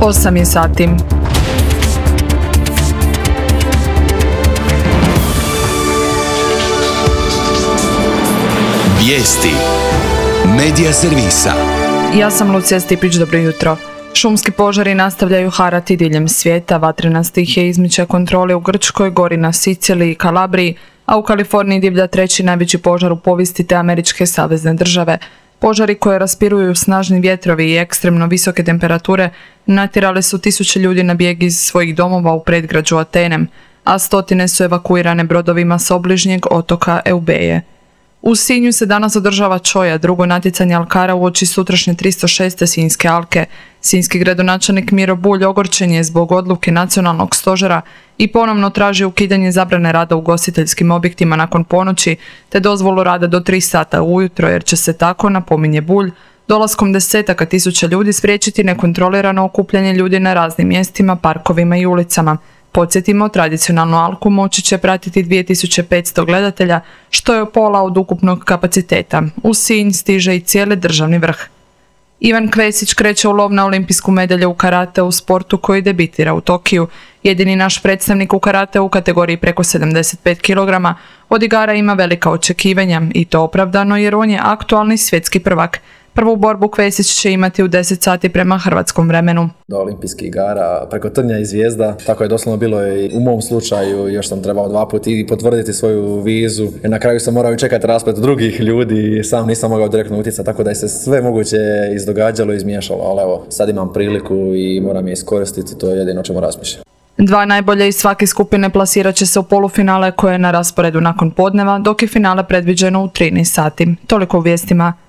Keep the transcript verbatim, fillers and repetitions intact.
osam je sati. Vijesti Medija servisa. Ja sam Lucija Stipić, dobro jutro. Šumski požari nastavljaju harati diljem svijeta, vatrena stihija izmiče kontrole u Grčkoj, gori na Siciliji i Kalabriji, a u Kaliforniji divlja treći najveći požar u povijesti te američke savezne države. Požari koje raspiruju snažni vjetrovi i ekstremno visoke temperature natjerali su tisuće ljudi na bijeg iz svojih domova u predgrađu Atenem, a stotine su evakuirane brodovima s obližnjeg otoka Eubeje. U Sinju se danas održava Čoja, drugo natjecanje alkara uoči sutrašnje tristo šeste Sinjske alke. Sinjski gradonačelnik Miro Bulj ogorčen je zbog odluke nacionalnog stožera i ponovno traži ukidanje zabrane rada u ugostiteljskim objektima nakon ponoći te dozvolu rada do tri sata ujutro, jer će se tako, napominje Bulj, dolaskom desetaka tisuća ljudi spriječiti nekontrolirano okupljanje ljudi na raznim mjestima, parkovima i ulicama. Podsjetimo, tradicionalnu alku moći će pratiti dvije tisuće petsto gledatelja, što je pola od ukupnog kapaciteta. U Sinj stiže i cijeli državni vrh. Ivan Kvesić kreće u lov na olimpijsku medalju u karate u sportu koji debitira u Tokiju. Jedini naš predstavnik u karate u kategoriji preko sedamdeset pet kilograma od igara ima velika očekivanja i to opravdano jer on je aktualni svjetski prvak. Prvu borbu Kvesić će imati u deset sati prema hrvatskom vremenu. Do olimpijskih igara preko Trnja i Zvijezda, tako je doslovno bilo i u mom slučaju, još sam trebao dva puta i potvrditi svoju vizu. I na kraju sam morao čekati rasplet drugih ljudi i sam nisam mogao direktno utjecati, tako da je se sve moguće izdogađalo i izmiješalo, ali evo, sad imam priliku i moram je iskoristiti, to je jedino o čemu razmišljam. Dva najbolje iz svake skupine plasirat će se u polufinale koje je na rasporedu nakon podneva, dok je finale predviđeno u trinaest sati. Toliko u vijestima.